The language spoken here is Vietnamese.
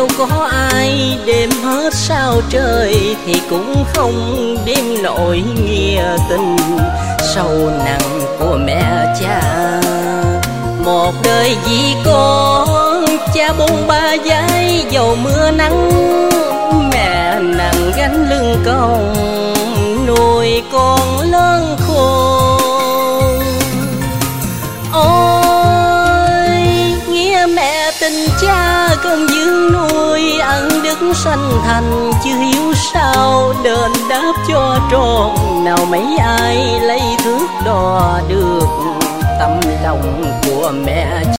nếu có ai đêm hết sao trời thì cũng không đêm nổi nghĩa tình sâu nặng của mẹ cha. Một đời vì con, cha bôn ba giấy dầu mưa nắng, mẹ nặng gánh lưng còng nuôi con lớn khôn. Ôi nghĩa mẹ tình cha công dưỡng nuôi, ân đức sanh thành chưa hiếu sao đền đáp cho tròn. Nào mấy ai lấy thước đo được tâm lòng của mẹ.